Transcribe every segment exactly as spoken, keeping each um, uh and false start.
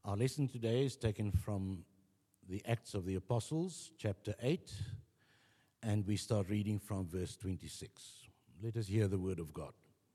Our lesson today is taken from the Acts of the Apostles, chapter eight, and we start reading from verse twenty-six. Let us hear the word of God.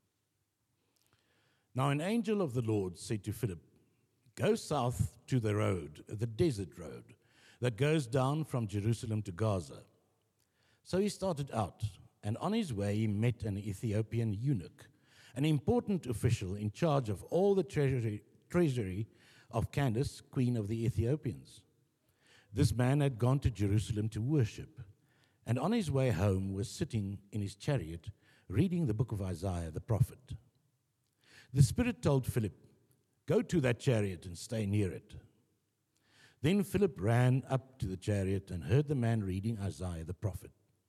Now an angel of the Lord said to Philip, "Go south to the road, the desert road, that goes down from Jerusalem to Gaza." So he started out, and on his way he met an Ethiopian eunuch, an important official in charge of all the treasury, treasury of Candace, queen of the Ethiopians. This man had gone to Jerusalem to worship, and on his way home was sitting in his chariot reading the book of Isaiah the prophet. The Spirit told Philip, "Go to that chariot and stay near it." Then Philip ran up to the chariot and heard the man reading Isaiah the prophet.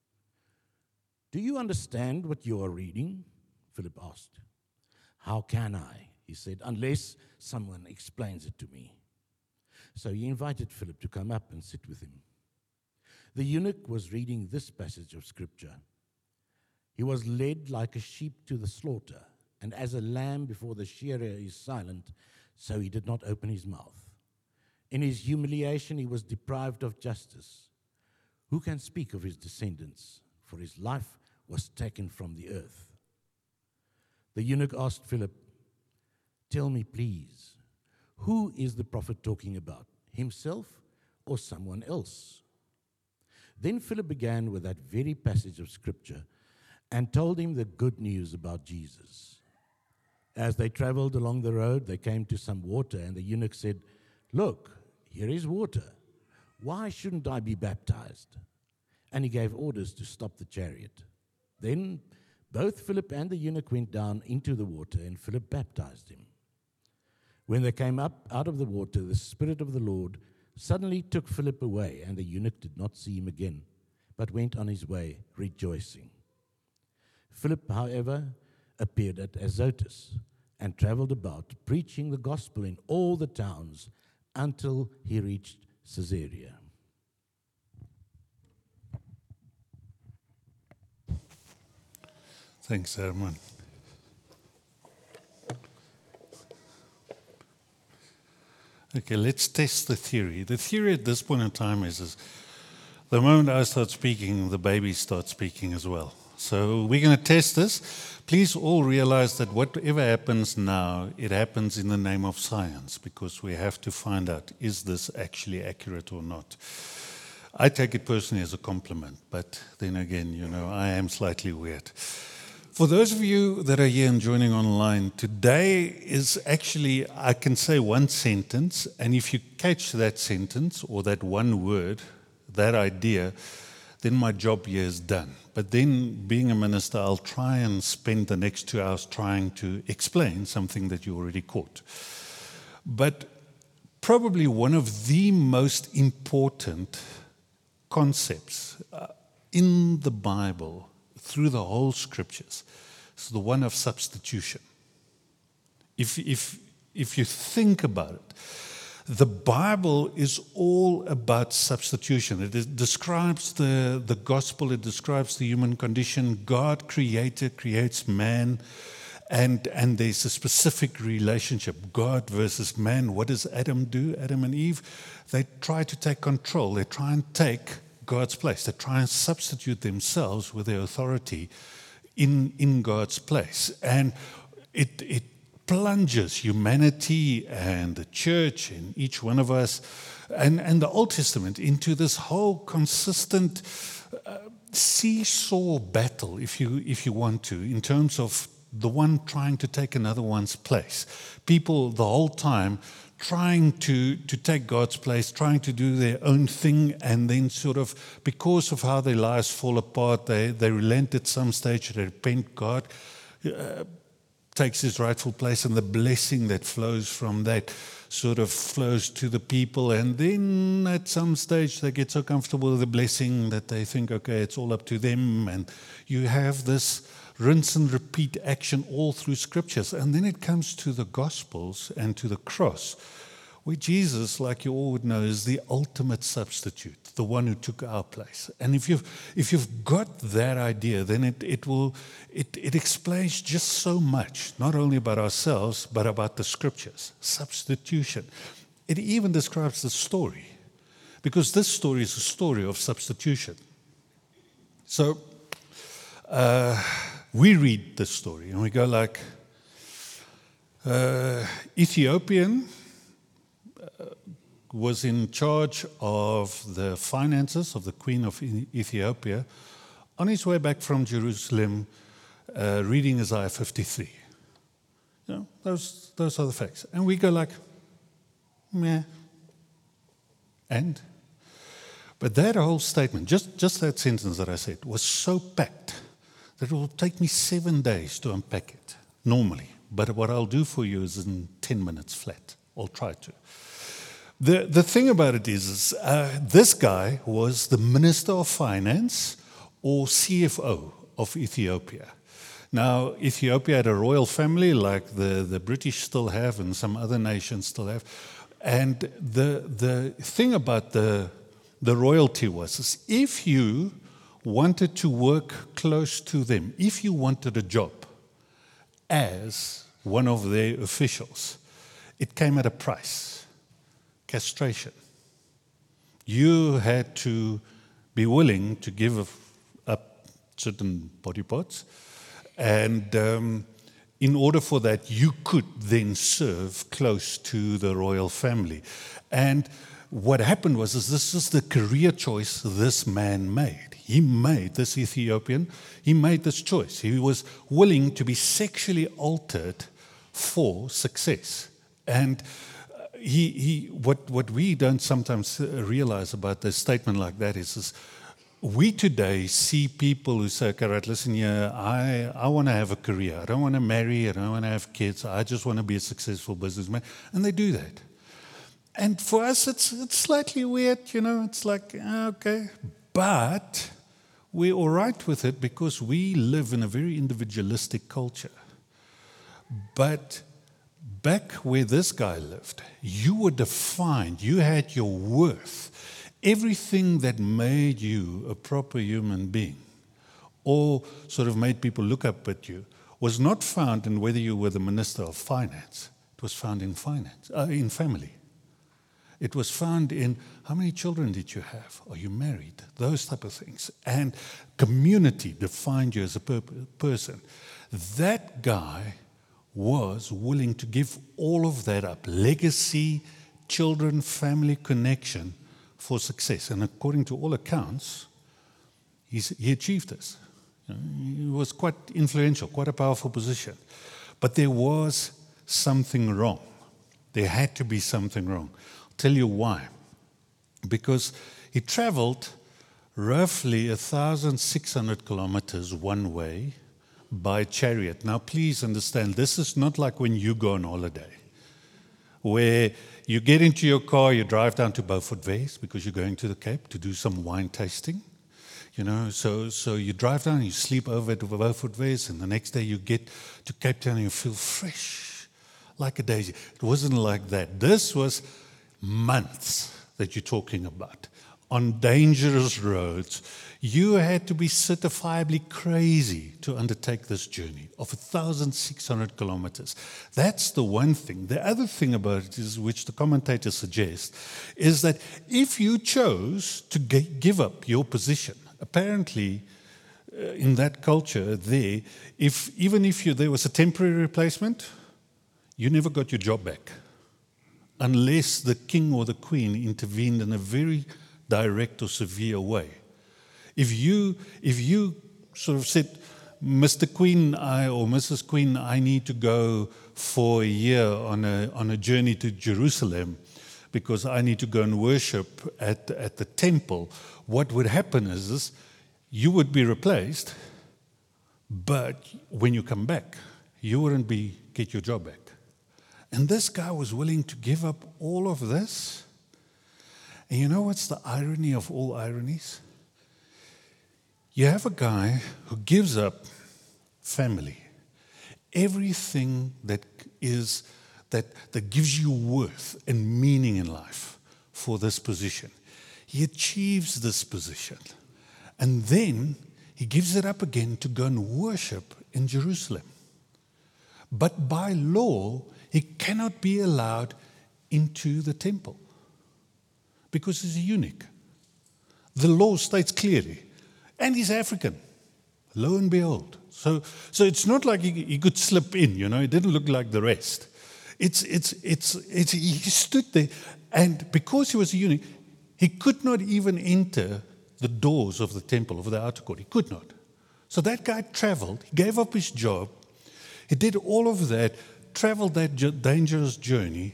"Do you understand what you are reading?" Philip asked. "How can I?" he said, "unless someone explains it to me." So he invited Philip to come up and sit with him. The eunuch was reading this passage of Scripture. "He was led like a sheep to the slaughter, and as a lamb before the shearer is silent, so he did not open his mouth. In his humiliation he was deprived of justice. Who can speak of his descendants? For his life was taken from the earth." The eunuch asked Philip, "Tell me, please, who is the prophet talking about, himself or someone else?" Then Philip began with that very passage of Scripture and told him the good news about Jesus. As they traveled along the road, they came to some water, and the eunuch said, "Look, here is water. Why shouldn't I be baptized?" And he gave orders to stop the chariot. Then both Philip and the eunuch went down into the water, and Philip baptized him. When they came up out of the water, the Spirit of the Lord suddenly took Philip away, and the eunuch did not see him again, but went on his way rejoicing. Philip, however, appeared at Azotus and traveled about, preaching the gospel in all the towns until he reached Caesarea. Thanks, Herman. Okay, let's test the theory. The theory at this point in time is, is the moment I start speaking, the baby starts speaking as well. So we're going to test this. Please all realize that whatever happens now, it happens in the name of science, because we have to find out, is this actually accurate or not? I take it personally as a compliment, but then again, you know, I am slightly weird. For those of you that are here and joining online, today is actually, I can say one sentence, and if you catch that sentence or that one word, that idea, then my job here is done. But then, being a minister, I'll try and spend the next two hours trying to explain something that you already caught. But probably one of the most important concepts uh, in the Bible, through the whole Scriptures, is the one of substitution. If, if, if you think about it, the Bible is all about substitution. It is, describes the, the gospel, it describes the human condition. God created, creates man, and, and there's a specific relationship, God versus man. What does Adam do, Adam and Eve? They try to take control. They try and take God's place. They try and substitute themselves with their authority in, in God's place. And it, it plunges humanity and the church and each one of us and, and the Old Testament into this whole consistent uh, seesaw battle, if you, if you want to, in terms of the one trying to take another one's place. People the whole time trying to, to take God's place, trying to do their own thing, and then sort of, because of how their lives fall apart, they, they relent at some stage, they repent. God uh, takes his rightful place, and the blessing that flows from that sort of flows to the people, and then at some stage they get so comfortable with the blessing that they think, okay, it's all up to them, and you have this rinse and repeat action all through Scriptures. And then it comes to the Gospels and to the cross, where Jesus, like you all would know, is the ultimate substitute, the one who took our place. And if you've if you've got that idea, then it it will it it explains just so much, not only about ourselves, but about the Scriptures. Substitution. It even describes the story, because this story is a story of substitution. So uh, we read this story and we go like, uh, Ethiopian uh, was in charge of the finances of the Queen of Ethiopia on his way back from Jerusalem, uh, reading Isaiah fifty-three. You know, those, those are the facts. And we go like, meh. And? But that whole statement, just, just that sentence that I said, was so packed that it will take me seven days to unpack it, normally. But what I'll do for you is in ten minutes flat. I'll try to. The, the thing about it is, is uh, this guy was the Minister of Finance or C F O of Ethiopia. Now, Ethiopia had a royal family like the, the British still have and some other nations still have. And the, the thing about the, the royalty was is if you wanted to work close to them, if you wanted a job as one of their officials, it came at a price, castration. You had to be willing to give up certain body parts, and um, in order for that, you could then serve close to the royal family. And what happened was, is this is the career choice this man made. He made, this Ethiopian, he made this choice. He was willing to be sexually altered for success. And he, he, what, what we don't sometimes realize about a statement like that is, is we today see people who say, okay, right, listen here, I, I want to have a career. I don't want to marry. I don't want to have kids. I just want to be a successful businessman. And they do that. And for us, it's, it's slightly weird, you know. It's like, okay. But we're all right with it because we live in a very individualistic culture. But back where this guy lived, you were defined. You had your worth. Everything that made you a proper human being or sort of made people look up at you was not found in whether you were the Minister of Finance. It was found in finance, uh, in family. It was found in how many children did you have? Are you married? Those type of things. And community defined you as a per- person. That guy was willing to give all of that up. Legacy, children, family connection for success. And according to all accounts, he's, he achieved this. You know, he was quite influential, quite a powerful position. But there was something wrong. There had to be something wrong. I'll tell you why. Because he traveled roughly one thousand six hundred kilometers one way by chariot. Now, please understand, this is not like when you go on holiday, where you get into your car, you drive down to Beaufort West because you're going to the Cape to do some wine tasting. You know, so so you drive down, you sleep over at Beaufort West, and the next day you get to Cape Town and you feel fresh, like a daisy. It wasn't like that. This was months that you're talking about on dangerous roads. You had to be certifiably crazy to undertake this journey of one thousand six hundred kilometers. That's the one thing. The other thing about it is, which the commentators suggest, is that if you chose to g- give up your position, apparently uh, in that culture there, if even if you, there was a temporary replacement, you never got your job back unless the king or the queen intervened in a very direct or severe way. If you, if you sort of said, Mister Queen, I or Missus Queen, I need to go for a year on a on a journey to Jerusalem because I need to go and worship at at the temple, what would happen is, is you would be replaced, but when you come back, you wouldn't be get your job back. And this guy was willing to give up all of this. And you know what's the irony of all ironies? You have a guy who gives up family, everything that is that that gives you worth and meaning in life for this position. He achieves this position, and then he gives it up again to go and worship in Jerusalem. But by law, he cannot be allowed into the temple because he's a eunuch. The law states clearly. And he's African, lo and behold. So, so it's not like he, he could slip in, you know. It didn't look like the rest. It's, it's, it's, it's, he stood there, and because he was a eunuch, he could not even enter the doors of the temple, of the outer court. He could not. So that guy traveled. He gave up his job. He did all of that, traveled that dangerous journey,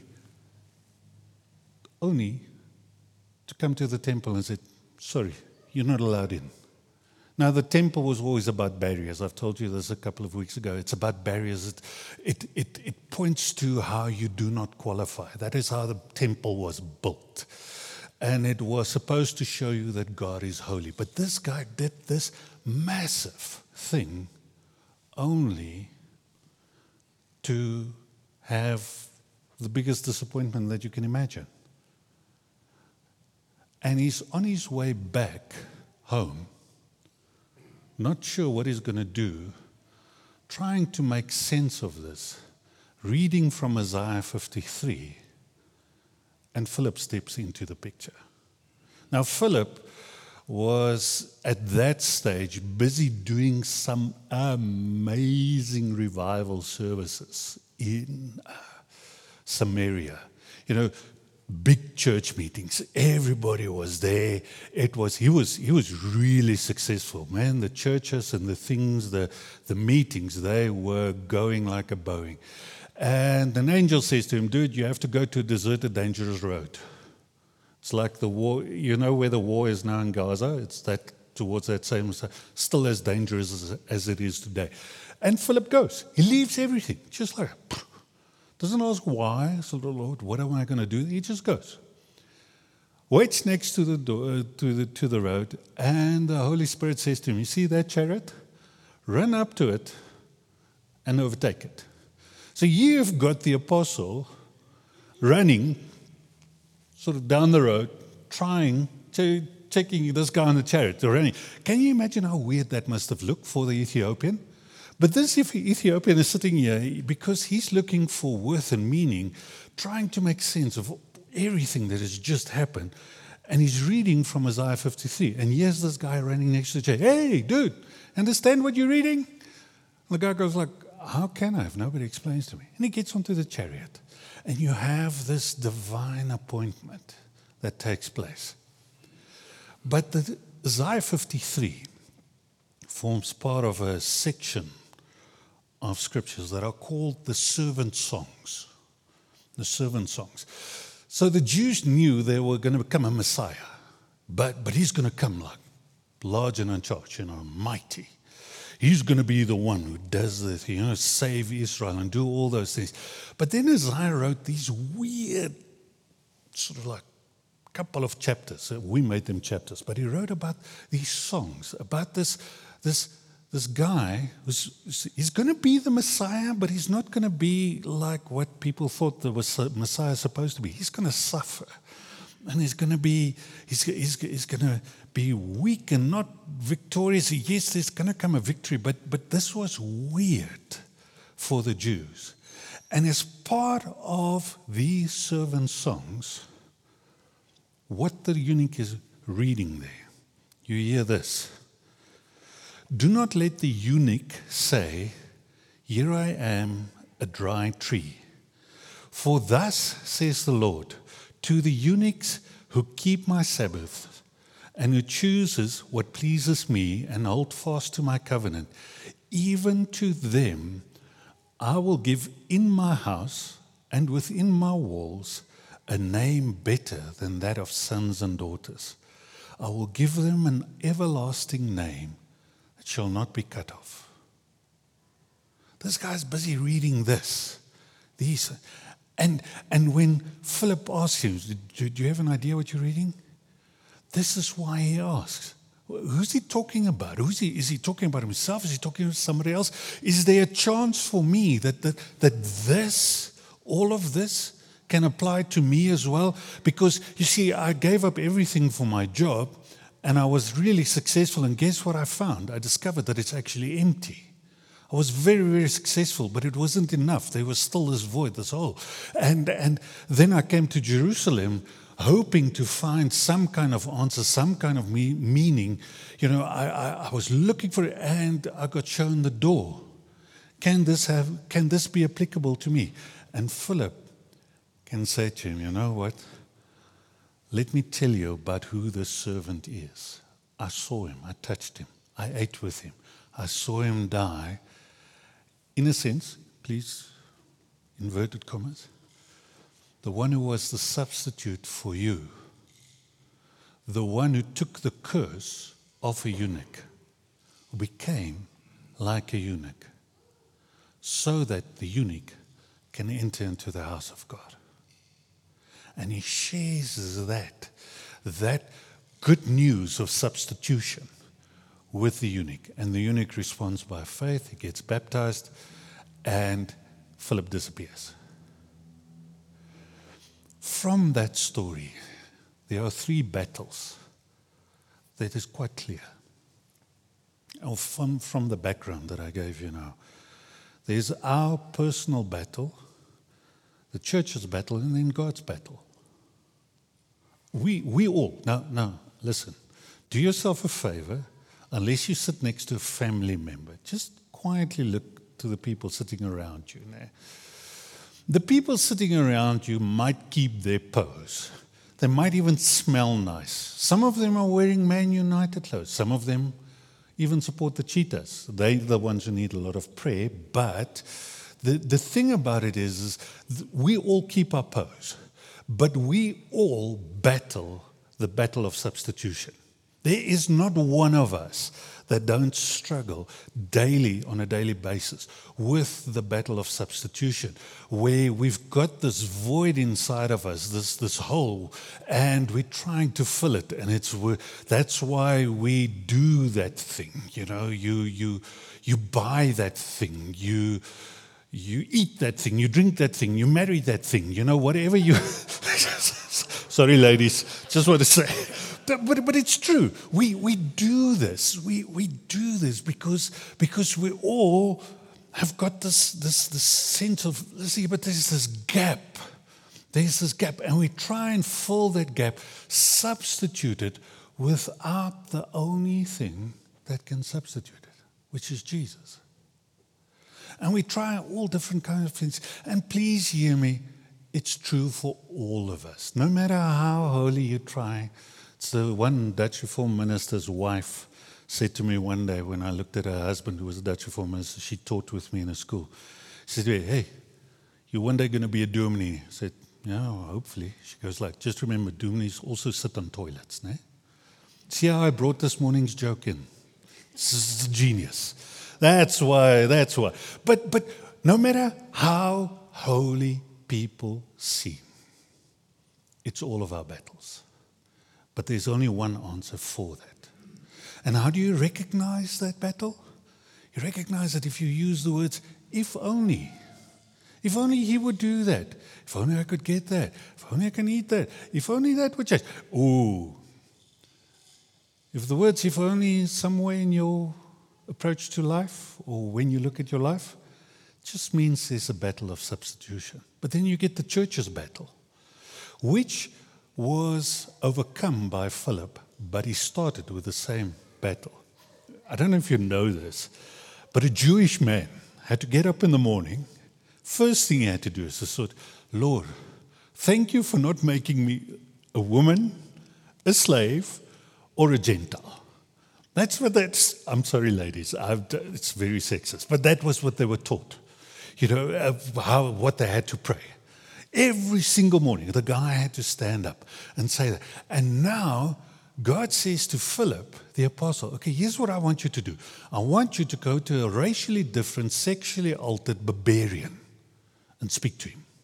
only to come to the temple and said, sorry, you're not allowed in. Now, the temple was always about barriers. I've told you this a couple of weeks ago. It's about barriers. It, it, it, it points to how you do not qualify. That is how the temple was built. And it was supposed to show you that God is holy. But this guy did this massive thing only to have the biggest disappointment that you can imagine. And he's on his way back home, not sure what he's going to do, trying to make sense of this, reading from Isaiah fifty-three, and Philip steps into the picture. Now, Philip was at that stage busy doing some amazing revival services in uh, Samaria. You know, big church meetings. Everybody was there. It was he was he was really successful, man. The churches and the things, the the meetings, they were going like a Boeing. And an angel says to him, "Dude, you have to go to a deserted, dangerous road." It's like the war. You know where the war is now in Gaza. It's that towards that same, still as dangerous as, as it is today. And Philip goes. He leaves everything, just like. Doesn't ask why. So, Lord, what am I going to do? He just goes. Waits next to the door, to the to the road, and the Holy Spirit says to him, "You see that chariot? Run up to it and overtake it." So you've got the apostle running, sort of down the road, trying to checking this guy on the chariot. They're running. Can you imagine how weird that must have looked for the Ethiopian? But this Ethiopian is sitting here because he's looking for worth and meaning, trying to make sense of everything that has just happened. And he's reading from Isaiah fifty-three. And here's this guy running next to the chair. "Hey, dude, understand what you're reading?" And the guy goes like, "How can I if nobody explains to me?" And he gets onto the chariot. And you have this divine appointment that takes place. But the Isaiah fifty-three forms part of a section of scriptures that are called the servant songs. The servant songs. So the Jews knew they were going to become a Messiah, but, but he's going to come like large and in charge, you know, mighty. He's going to be the one who does this, you know, save Israel and do all those things. But then Isaiah wrote these weird, sort of like a couple of chapters. We made them chapters, but he wrote about these songs, about this, this, this guy who's he's going to be the Messiah, but he's not going to be like what people thought the Messiah is supposed to be. He's going to suffer, and he's going to be he's he's, he's going to be weak and not victorious. Yes, there's going to come a victory, but but this was weird for the Jews. And as part of these servant songs, what the eunuch is reading there, you hear this. "Do not let the eunuch say, 'Here I am, a dry tree.' For thus says the Lord, to the eunuchs who keep my Sabbath and who chooses what pleases me and hold fast to my covenant, even to them I will give in my house and within my walls a name better than that of sons and daughters. I will give them an everlasting name that shall not be cut off." This guy's busy reading this. These, and, and when Philip asks him, do, do you have an idea what you're reading? This is why he asks. Who's he talking about? Who's he? Is he talking about himself? Is he talking about somebody else? Is there a chance for me that, that, that this, all of this, can apply to me as well? Because, you see, I gave up everything for my job, and I was really successful, and guess what I found? I discovered that it's actually empty. I was very, very successful, but it wasn't enough. There was still this void, this hole. And, and then I came to Jerusalem hoping to find some kind of answer, some kind of me- meaning. You know, I, I, I was looking for it, and I got shown the door. Can this have? Can this be applicable to me? And Philip can say to him, you know what? Let me tell you about who this servant is. I saw him. I touched him. I ate with him. I saw him die. In a sense, please, inverted commas, the one who was the substitute for you, the one who took the curse of a eunuch, who became like a eunuch, so that the eunuch can enter into the house of God. And he shares that, that good news of substitution with the eunuch. And the eunuch responds by faith, he gets baptized, and Philip disappears. From that story, there are three battles that is quite clear. Or from, from the background that I gave you now. There's our personal battle, the church's battle, and then God's battle. We, we all, now, now, listen, do yourself a favor, unless you sit next to a family member, just quietly look to the people sitting around you. Now, the people sitting around you might keep their pose. They might even smell nice. Some of them are wearing Man United clothes. Some of them even support the Cheetahs. They're the ones who need a lot of prayer. But the, the thing about it is, is we all keep our pose. But we all battle the battle of substitution. There is not one of us that don't struggle daily, on a daily basis, with the battle of substitution, where we've got this void inside of us, this, this hole, and we're trying to fill it. And it's that's why we do that thing. You know, you you you buy that thing, you you eat that thing, you drink that thing, you marry that thing. You know, whatever you. Sorry, ladies, just want to say. But, but it's true. We we do this. We we do this because because we all have got this this this sense of, listen, but there's this gap. There's this gap, and we try and fill that gap, substitute it without the only thing that can substitute it, which is Jesus. And we try all different kinds of things. And please hear me, it's true for all of us. No matter how holy you try. So one Dutch Reformed minister's wife said to me one day when I looked at her husband, who was a Dutch Reformed minister, she taught with me in a school. She said, hey, you're one day going to be a dominee. I said, yeah, well, hopefully. She goes like, just remember, dominees also sit on toilets. Ne? See how I brought this morning's joke in? This is genius. That's why, that's why. But, but no matter how holy people seem, it's all of our battles. But there's only one answer for that. And how do you recognize that battle? You recognize that if you use the words, if only. If only he would do that. If only I could get that. If only I can eat that. If only that would change. Ooh. If the words, if only, is somewhere in your approach to life, or when you look at your life, it just means there's a battle of substitution. But then you get the church's battle, which was overcome by Philip, but he started with the same battle. I don't know if you know this, but a Jewish man had to get up in the morning. First thing he had to do is to sort, Lord, thank you for not making me a woman, a slave, or a Gentile. That's what that's, I'm sorry, ladies, I've, it's very sexist, but that was what they were taught. You know, uh, how what they had to pray. Every single morning, the guy had to stand up and say that. And now, God says to Philip, the apostle, okay, here's what I want you to do. I want you to go to a racially different, sexually altered barbarian and speak to him.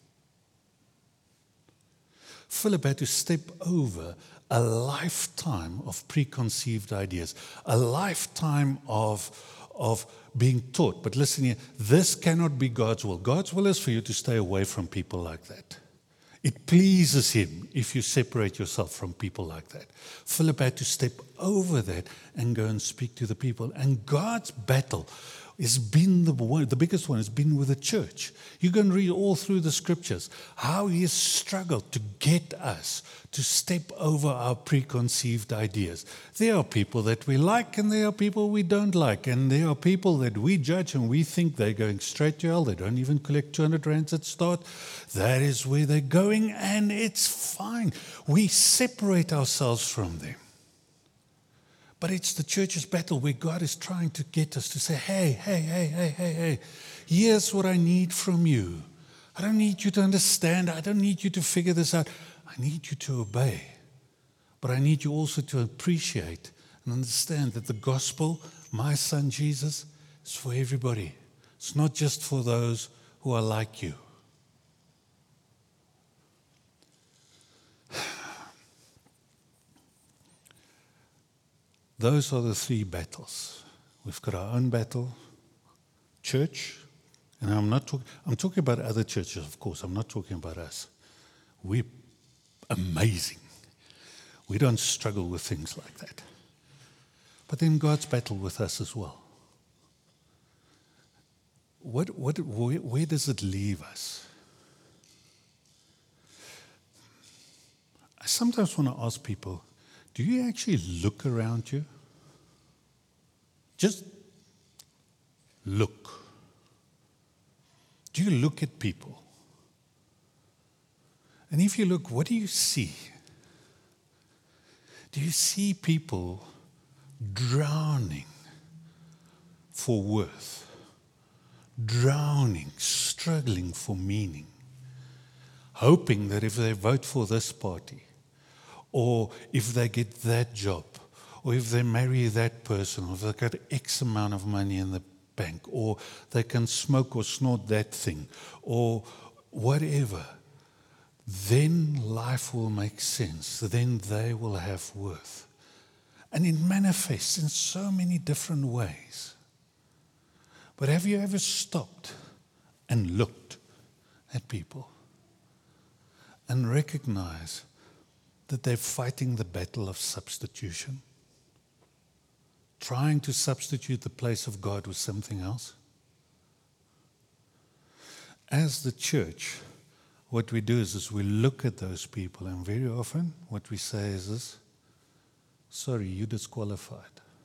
Philip had to step over a lifetime of preconceived ideas, a lifetime of, of being taught. But listen here, this cannot be God's will. God's will is for you to stay away from people like that. It pleases him if you separate yourself from people like that. Philip had to step over that and go and speak to the people. And God's battle has been the one, the biggest one has been with the church. You can read all through the scriptures how he has struggled to get us to step over our preconceived ideas. There are people that we like and there are people we don't like. And there are people that we judge and we think they're going straight to hell. They don't even collect two hundred rands at start. That is where they're going and it's fine. We separate ourselves from them. But it's the church's battle where God is trying to get us to say, hey, hey, hey, hey, hey, hey, here's what I need from you. I don't need you to understand. I don't need you to figure this out. I need you to obey. But I need you also to appreciate and understand that the gospel, my son Jesus, is for everybody. It's not just for those who are like you. Those are the three battles. We've got our own battle, church, and I'm not talking, I'm talking about other churches, of course. I'm not talking about us. We're amazing. We don't struggle with things like that. But then God's battle with us as well. What, what, where, where does it leave us? I sometimes want to ask people, do you actually look around you? Just look. Do you look at people? And if you look, what do you see? Do you see people drowning for worth? Drowning, struggling for meaning? Hoping that if they vote for this party, or if they get that job, or if they marry that person, or if they got X amount of money in the bank, or they can smoke or snort that thing, or whatever, then life will make sense. Then they will have worth. And it manifests in so many different ways. But have you ever stopped and looked at people and recognized that they're fighting the battle of substitution, trying to substitute the place of God with something else? As the church, what we do is, is we look at those people, and very often what we say is this: sorry, you're disqualified.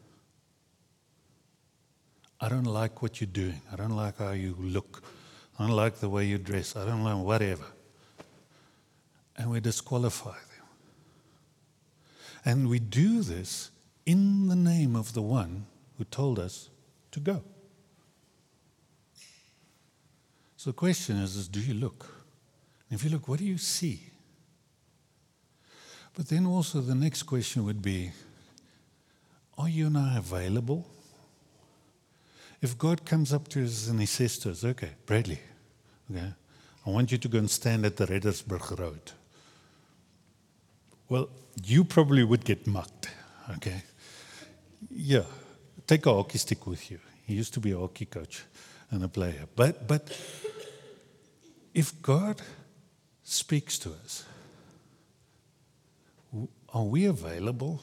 I don't like what you're doing. I don't like how you look. I don't like the way you dress. I don't like whatever. And we disqualify them. And we do this in the name of the one who told us to go. So the question is, is do you look? And if you look, what do you see? But then also the next question would be, are you and I available? If God comes up to us and he says to us, okay, Bradley, okay, I want you to go and stand at the Reddersburg Road. Well, you probably would get mugged, okay? Yeah, take a hockey stick with you. He used to be a hockey coach and a player. But, but if God speaks to us, are we available?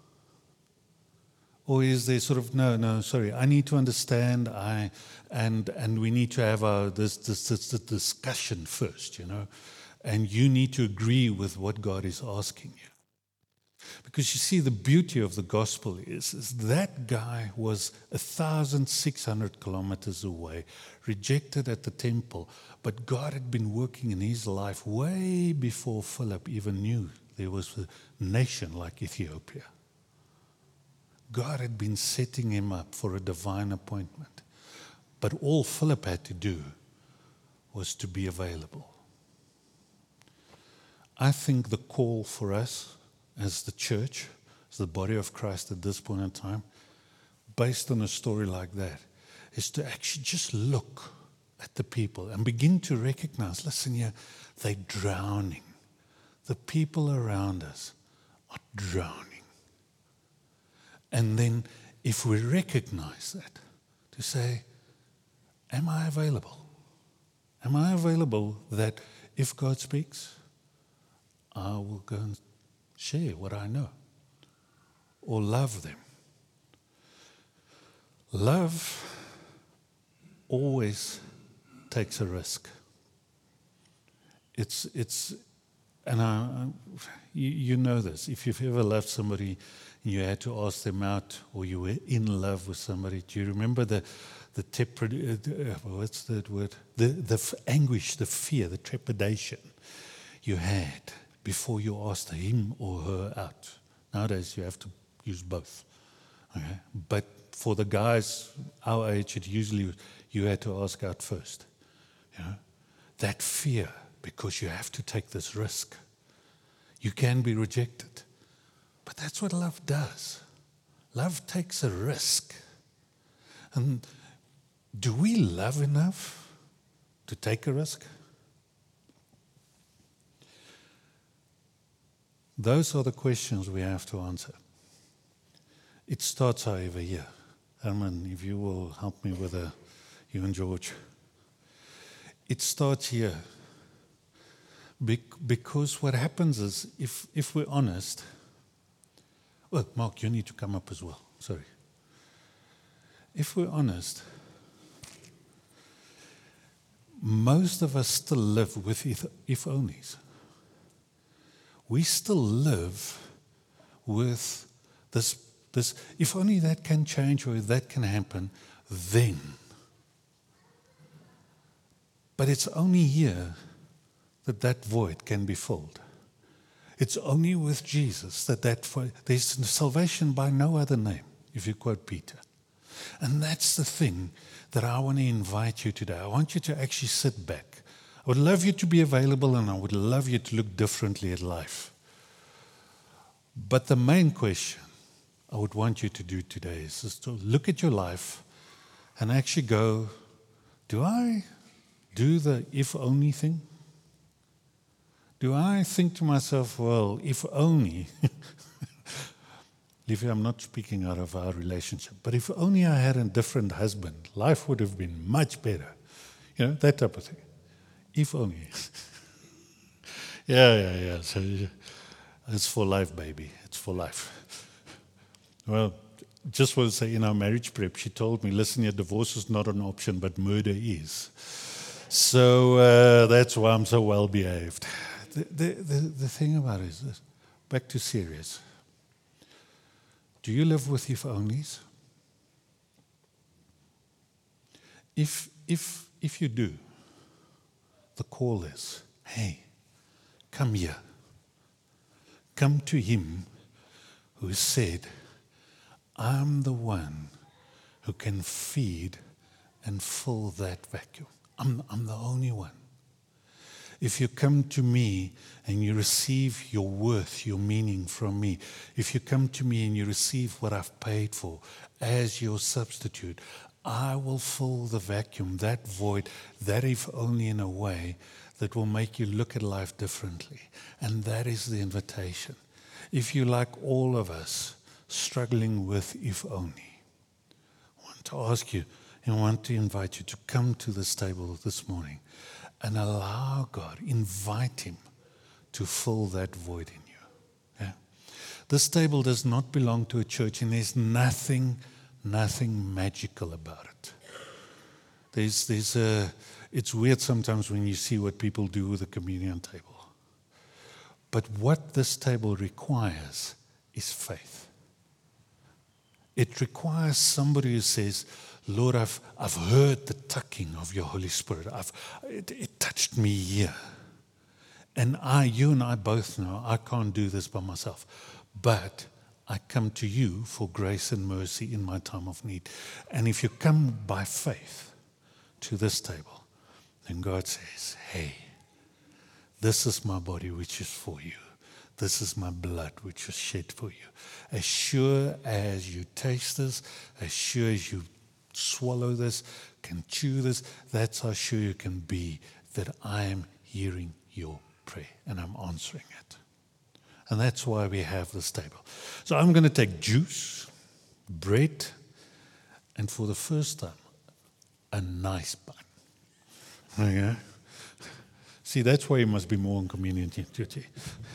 Or is there sort of, no, no, sorry, I need to understand, I, and and we need to have our, this, this, this, this discussion first, you know, and you need to agree with what God is asking you. Because you see, the beauty of the gospel is, is that guy was one thousand six hundred kilometers away, rejected at the temple, but God had been working in his life way before Philip even knew there was a nation like Ethiopia. God had been setting him up for a divine appointment. But all Philip had to do was to be available. I think the call for us as the church, as the body of Christ at this point in time, based on a story like that, is to actually just look at the people and begin to recognize, listen here, they're drowning. The people around us are drowning. And then if we recognize that, to say, am I available? Am I available that if God speaks, I will go and share what I know or love them? Love always takes a risk. It's, it's and I, I, you, you know this. If you've ever loved somebody and you had to ask them out, or you were in love with somebody, do you remember the, the tep- uh, what's that word? The, the f- anguish, the fear, the trepidation you had before you asked him or her out. Nowadays you have to use both. Okay? But for the guys our age, it usually you had to ask out first. You know? That fear, because you have to take this risk. You can be rejected. But that's what love does. Love takes a risk. And do we love enough to take a risk? Those are the questions we have to answer. It starts, however, here. Herman, if you will help me with a, you and George. It starts here. Because what happens is, if, if we're honest, well, Mark, you need to come up as well. Sorry. If we're honest, most of us still live with if, if onlys. We still live with this, this, if only that can change or if that can happen, then. But it's only here that that void can be filled. It's only with Jesus that that void, there's salvation by no other name, if you quote Peter. And that's the thing that I want to invite you today. I want you to actually sit back. I would love you to be available, and I would love you to look differently at life. But the main question I would want you to do today is just to look at your life and actually go, do I do the if only thing? Do I think to myself, well, if only, Livia, I'm not speaking out of our relationship, but if only I had a different husband, life would have been much better. You know, that type of thing. If only. yeah, yeah, yeah. So it's for life, baby. It's for life. Well, just want to say, in our marriage prep, she told me, listen, your divorce is not an option, but murder is. So uh, that's why I'm so well behaved. The, the, the, the thing about it is this. Back to serious. Do you live with if onlys? If, if, if you do, the call is, hey, come here. Come to him who said, I'm the one who can feed and fill that vacuum. I'm, I'm the only one. If you come to me and you receive your worth, your meaning from me, if you come to me and you receive what I've paid for as your substitute, I will fill the vacuum, that void, that if only in a way that will make you look at life differently. And that is the invitation. If you, like all of us, struggling with if only, I want to ask you and I want to invite you to come to this table this morning and allow God, invite him to fill that void in you. Yeah? This table does not belong to a church, and there's nothing, nothing magical about it. There's, there's a, it's weird sometimes when you see what people do with a communion table. But what this table requires is faith. It requires somebody who says, Lord, I've, I've heard the tucking of your Holy Spirit. I've, it, it touched me here. And I, you and I both know I can't do this by myself. But I come to you for grace and mercy in my time of need. And if you come by faith to this table, then God says, hey, this is my body which is for you. This is my blood which is shed for you. As sure as you taste this, as sure as you swallow this, can chew this, that's how sure you can be that I am hearing your prayer and I'm answering it. And that's why we have this table. So I'm going to take juice, bread, and for the first time, a nice bun. Okay? See, that's why you must be more on communion duty.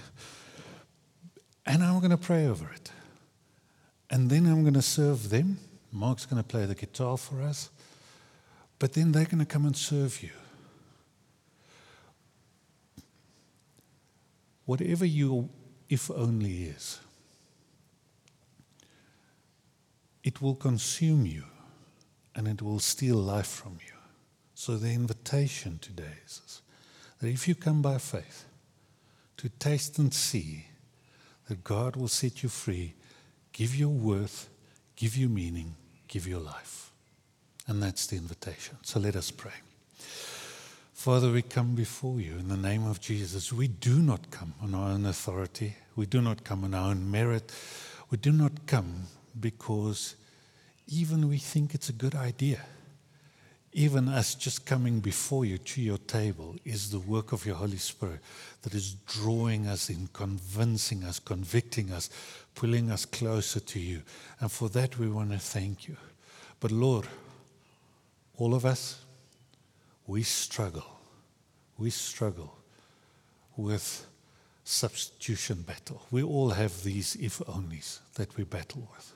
And I'm going to pray over it. And then I'm going to serve them. Mark's going to play the guitar for us. But then they're going to come and serve you. Whatever your if only is, it will consume you and it will steal life from you. So the invitation today is that if you come by faith, to taste and see that God will set you free, give you worth, give you meaning, give you life. And that's the invitation. So let us pray. Father, we come before you in the name of Jesus. We do not come on our own authority. We do not come on our own merit. We do not come because even we think it's a good idea. Even us just coming before you to your table is the work of your Holy Spirit that is drawing us in, convincing us, convicting us, pulling us closer to you. And for that we want to thank you. But Lord, all of us, we struggle. We struggle with substitution battle. We all have these if-onlys that we battle with.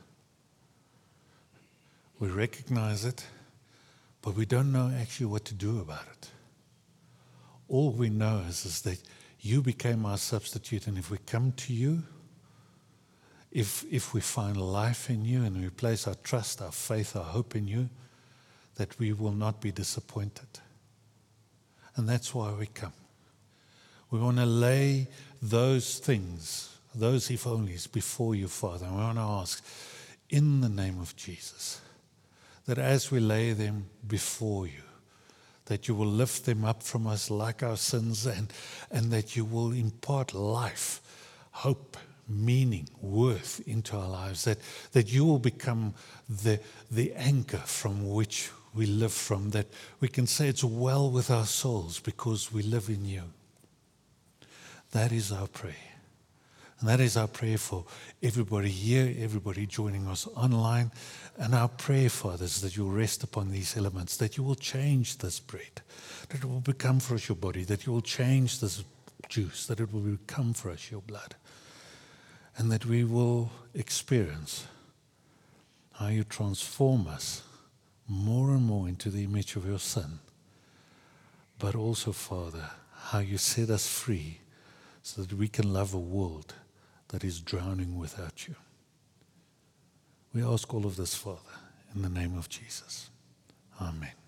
We recognize it, but we don't know actually what to do about it. All we know is, is that you became our substitute, and if we come to you, if, if we find life in you and we place our trust, our faith, our hope in you, that we will not be disappointed. And that's why we come. We want to lay those things, those if-onlys before you, Father. And we want to ask, in the name of Jesus, that as we lay them before you, that you will lift them up from us like our sins, and, and that you will impart life, hope, meaning, worth into our lives, that, that you will become the, the anchor from which we live from, that we can say it's well with our souls because we live in you. That is our prayer. And that is our prayer for everybody here, everybody joining us online. And our prayer, Father, is that you'll rest upon these elements, that you will change this bread, that it will become for us your body, that you will change this juice, that it will become for us your blood, and that we will experience how you transform us more and more into the image of your Son, but also, Father, how you set us free so that we can love a world that is drowning without you. We ask all of this, Father, in the name of Jesus. Amen.